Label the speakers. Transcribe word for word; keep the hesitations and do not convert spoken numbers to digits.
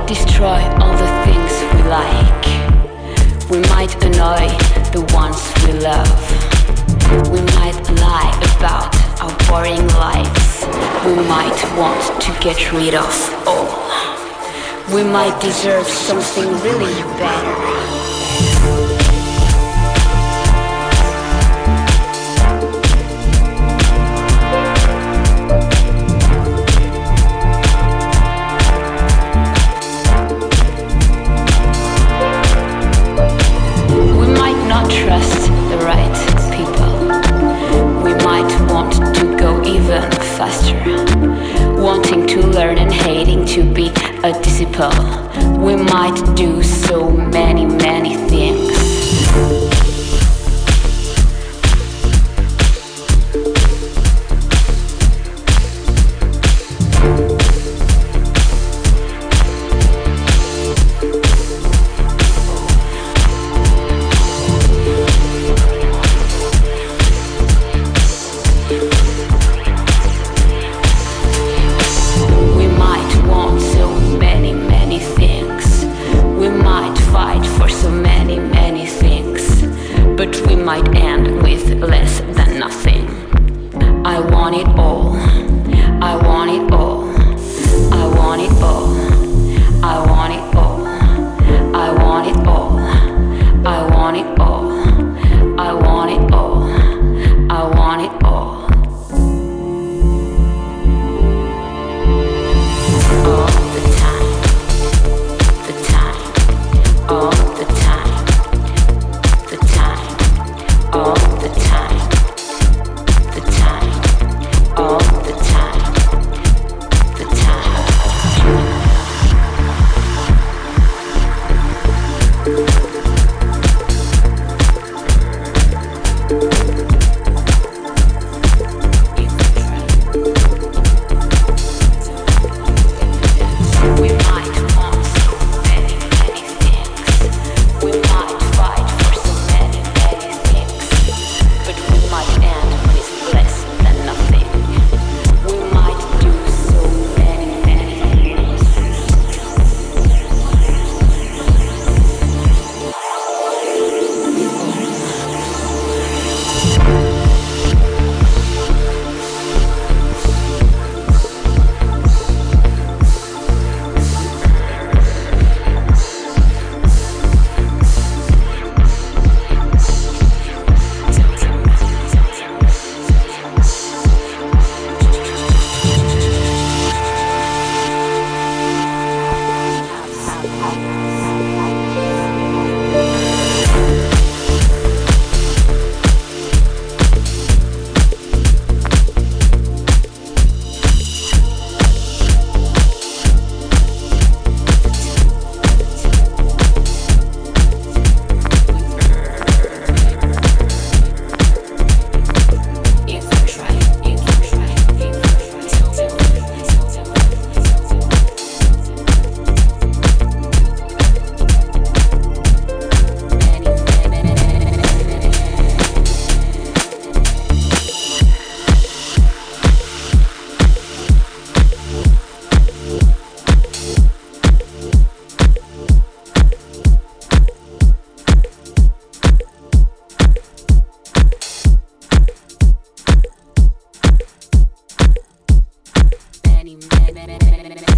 Speaker 1: destroy all the things we like. We might annoy the ones we love. We might lie about our boring lives. We might want to get rid of all. We might deserve something really better. Trust the right people. We might want to go even faster, wanting to learn and hating to be a disciple. We might do so many, many things. Might end with less than nothing. I want it all. I want it all. I want it all. I want it all. I want it all. I want it all. I want it all. I want it all. All the time. The time. All the time. The time. All the time, the time, all the time, the time. We might want so many, many things. We might fight for so many, many things. But we might end with less than nothing. We might do so many, many things. Many, many, many, many, many.